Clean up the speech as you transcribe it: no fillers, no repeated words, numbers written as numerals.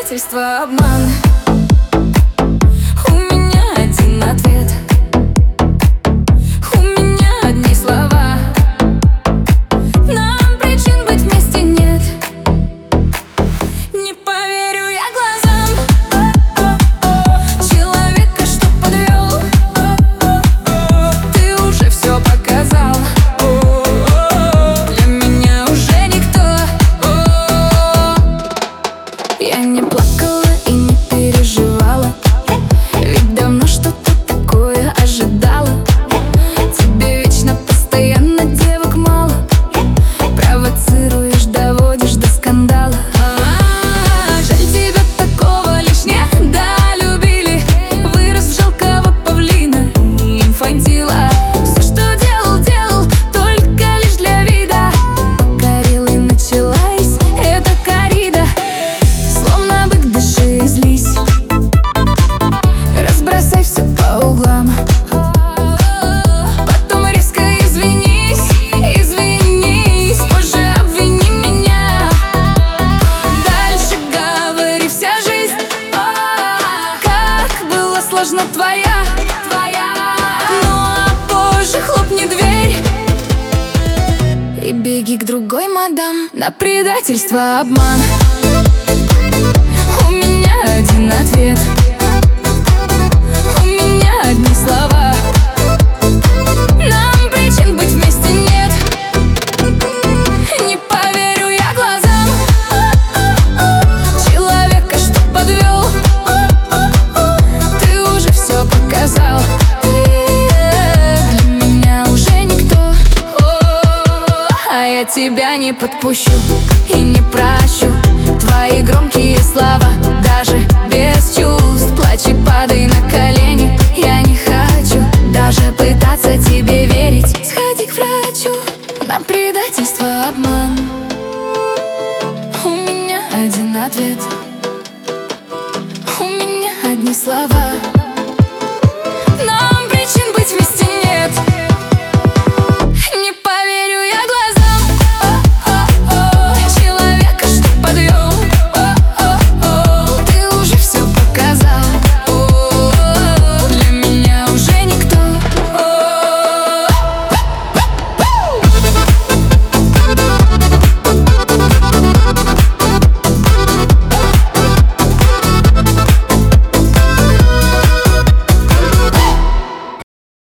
предательство, обман. У меня один ответ, у меня одни слова. Нам причин быть вместе нет. Не поверю я глазам человека, что подвел. Ты уже все показал. Для меня уже никто. Я не плакала и не переживала, ведь давно что-то такое ожидала. Тебе вечно, постоянно девок мало, провоцируешь, доводишь до скандала. Жаль, тебя такого лишь не долюбили. Вырос в жалкого павлина и инфантила. Все, что делал, делал только лишь для вида. Покорил и началась эта коррида. Словно бык, дыши и злись, разбросай все по углам. Потом резко извинись, извинись, позже обвини меня. Дальше говори, вся жизнь как была сложна твоя. Ну а позже хлопни дверь и беги к другой мадам. На предательство, обман у меня один ответ, у меня одни слова. Нам причин быть вместе нет. Не поверю я глазам человека, что подвел. Ты уже все показал. Для меня уже никто. А я тебя не подпущу и не прощу твои громкие слова, даже без чувств. Плачь и падай на колени, я не хочу даже пытаться тебе верить. Сходи к врачу. На предательство, обман у меня один ответ, у меня одни слова.